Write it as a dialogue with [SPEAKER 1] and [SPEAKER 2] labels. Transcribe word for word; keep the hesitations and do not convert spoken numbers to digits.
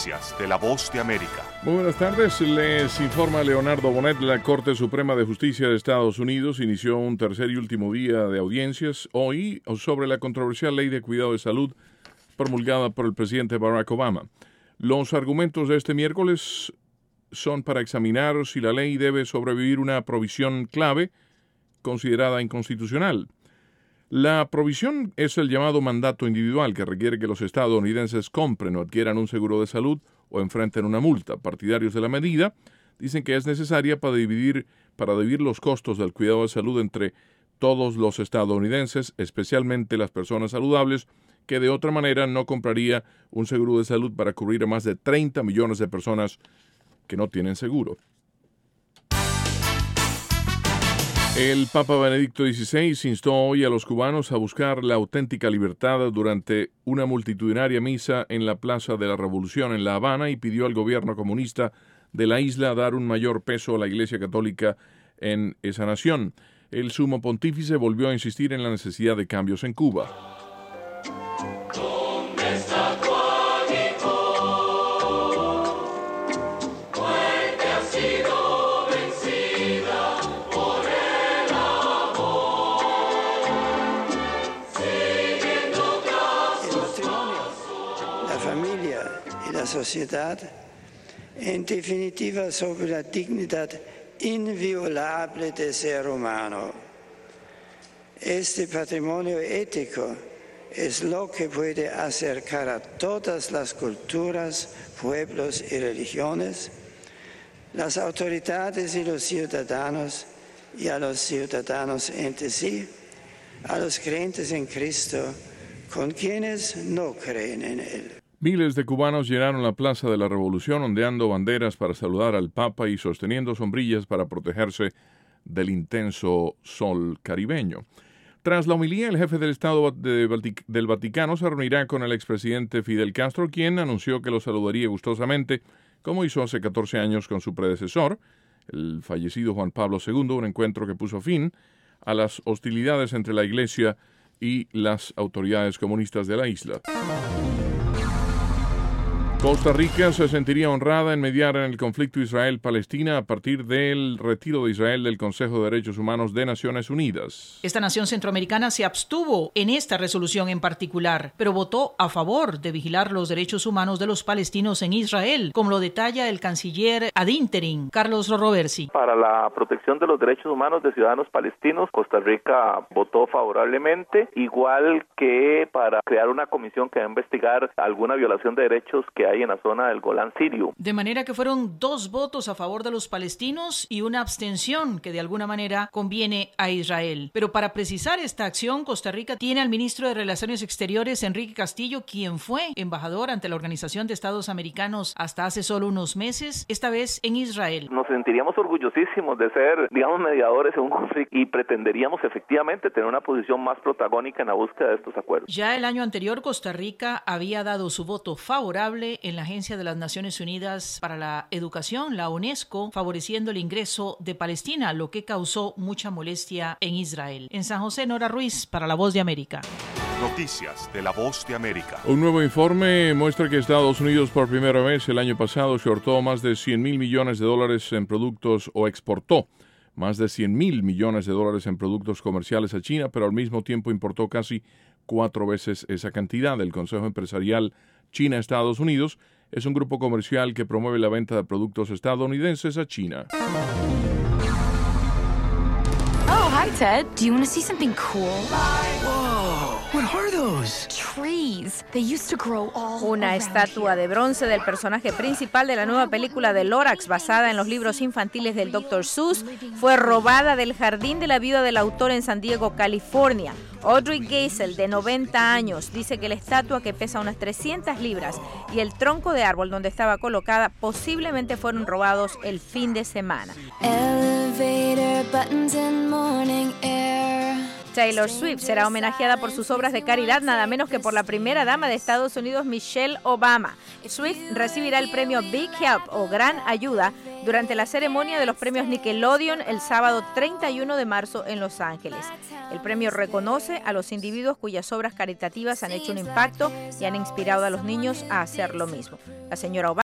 [SPEAKER 1] Noticias de La Voz de América.
[SPEAKER 2] Muy buenas tardes, les informa Leonardo Bonet. La Corte Suprema de Justicia de Estados Unidos inició un tercer y último día de audiencias hoy sobre la controversial ley de cuidado de salud promulgada por el presidente Barack Obama. Los argumentos de este miércoles son para examinar si la ley debe sobrevivir una provisión clave considerada inconstitucional. La provisión es el llamado mandato individual, que requiere que los estadounidenses compren o adquieran un seguro de salud o enfrenten una multa. Partidarios de la medida dicen que es necesaria para dividir, para dividir los costos del cuidado de salud entre todos los estadounidenses, especialmente las personas saludables, que de otra manera no compraría un seguro de salud para cubrir a más de treinta millones de personas que no tienen seguro. El Papa Benedicto dieciséis instó hoy a los cubanos a buscar la auténtica libertad durante una multitudinaria misa en la Plaza de la Revolución en La Habana y pidió al gobierno comunista de la isla dar un mayor peso a la Iglesia Católica en esa nación. El sumo pontífice volvió a insistir en la necesidad de cambios en Cuba.
[SPEAKER 3] La sociedad, en definitiva, sobre la dignidad inviolable del ser humano. Este patrimonio ético es lo que puede acercar a todas las culturas, pueblos y religiones, las autoridades y los ciudadanos, y a los ciudadanos entre sí, a los creyentes en Cristo, con quienes no creen en Él.
[SPEAKER 2] Miles de cubanos llenaron la Plaza de la Revolución ondeando banderas para saludar al Papa y sosteniendo sombrillas para protegerse del intenso sol caribeño. Tras la homilía, el jefe del Estado de Vatic- del Vaticano se reunirá con el expresidente Fidel Castro, quien anunció que lo saludaría gustosamente, como hizo hace catorce años con su predecesor, el fallecido Juan Pablo segundo, un encuentro que puso fin a las hostilidades entre la Iglesia y las autoridades comunistas de la isla. Costa Rica se sentiría honrada en mediar en el conflicto Israel-Palestina a partir del retiro de Israel del Consejo de Derechos Humanos de Naciones Unidas.
[SPEAKER 4] Esta nación centroamericana se abstuvo en esta resolución en particular, pero votó a favor de vigilar los derechos humanos de los palestinos en Israel, como lo detalla el canciller ad interim, Carlos Roversi.
[SPEAKER 5] Para la protección de los derechos humanos de ciudadanos palestinos, Costa Rica votó favorablemente, igual que para crear una comisión que va a investigar alguna violación de derechos que hay en la zona del Golán sirio.
[SPEAKER 4] De manera que fueron dos votos a favor de los palestinos y una abstención que de alguna manera conviene a Israel. Pero para precisar esta acción, Costa Rica tiene al ministro de Relaciones Exteriores, Enrique Castillo, quien fue embajador ante la Organización de Estados Americanos hasta hace solo unos meses, esta vez en Israel.
[SPEAKER 5] Nos sentiríamos orgullosísimos de ser, digamos, mediadores en un conflicto y pretenderíamos efectivamente tener una posición más protagónica en la búsqueda de estos acuerdos.
[SPEAKER 4] Ya el año anterior, Costa Rica había dado su voto favorable en la Agencia de las Naciones Unidas para la Educación, la UNESCO, favoreciendo el ingreso de Palestina, lo que causó mucha molestia en Israel. En San José, Nora Ruiz, para La Voz de América.
[SPEAKER 1] Noticias de La Voz de América.
[SPEAKER 2] Un nuevo informe muestra que Estados Unidos por primera vez el año pasado exportó más de cien mil millones de dólares en productos o exportó más de cien mil millones de dólares en productos comerciales a China, pero al mismo tiempo importó casi cuatro veces esa cantidad. El Consejo Empresarial China-Estados Unidos es un grupo comercial que promueve la venta de productos estadounidenses a China.
[SPEAKER 6] Oh, hi, Ted. Do you want to see something cool?
[SPEAKER 7] Whoa, what are those?
[SPEAKER 6] Trees. They used to grow all
[SPEAKER 8] Una
[SPEAKER 6] around
[SPEAKER 8] estatua
[SPEAKER 6] here.
[SPEAKER 8] de bronce del personaje principal de la nueva película de Lorax, basada en los libros infantiles del doctor Seuss, fue robada del jardín de la viuda del autor en San Diego, California. Audrey Geisel, de noventa años, dice que la estatua, que pesa unas trescientas libras, y el tronco de árbol donde estaba colocada posiblemente fueron robados el fin de semana.
[SPEAKER 9] Elevator buttons and morning air.
[SPEAKER 8] Taylor Swift será homenajeada por sus obras de caridad nada menos que por la primera dama de Estados Unidos, Michelle Obama. Swift recibirá el premio Big Help o Gran Ayuda durante la ceremonia de los premios Nickelodeon el sábado treinta y uno de marzo en Los Ángeles. El premio reconoce a los individuos cuyas obras caritativas han hecho un impacto y han inspirado a los niños a hacer lo mismo. La señora Obama